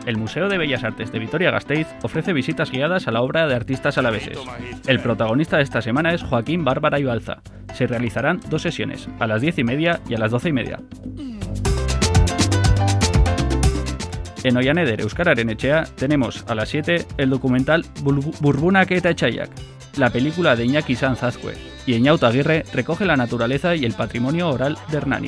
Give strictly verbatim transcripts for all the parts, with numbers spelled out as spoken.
El Museo de Bellas Artes de Vitoria-Gasteiz ofrece visitas guiadas a la obra de artistas alaveses. El protagonista de esta semana es Joaquín Bárbara y Balza. Se realizarán dos sesiones, a las diez y media y a las doce y media. En Oianeder Euskararen Etxea tenemos a las siete el documental Burbunak eta Etsaiak. La película de Iñaki Sanz Azcue y Eñauta Aguirre recoge la naturaleza y el patrimonio oral de Hernani.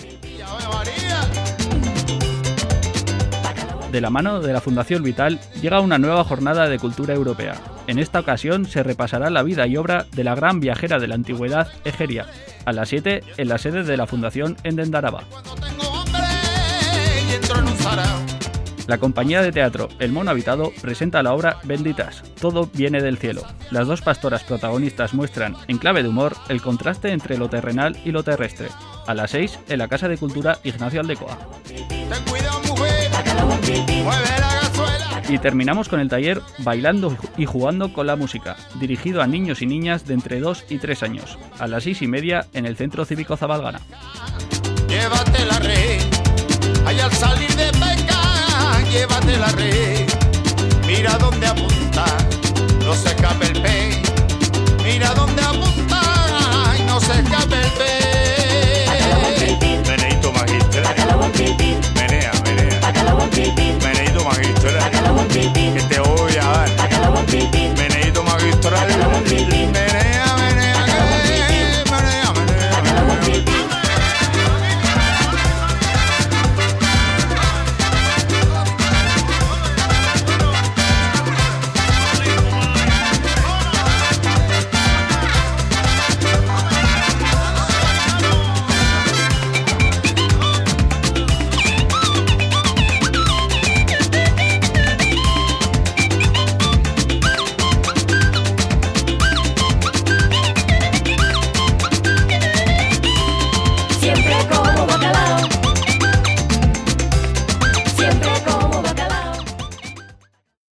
De la mano de la Fundación Vital llega una nueva jornada de cultura europea. En esta ocasión se repasará la vida y obra de la gran viajera de la antigüedad Egeria, a las siete en la sede de la Fundación en Dendaraba. La compañía de teatro El Mono Habitado presenta la obra Benditas, todo viene del cielo. Las dos pastoras protagonistas muestran, en clave de humor, el contraste entre lo terrenal y lo terrestre. A las seis en la Casa de Cultura Ignacio Aldecoa. Y terminamos con el taller Bailando y Jugando con la Música, dirigido a niños y niñas de entre dos y tres años, a las seis y media en el Centro Cívico Zabalgana. Llévatela.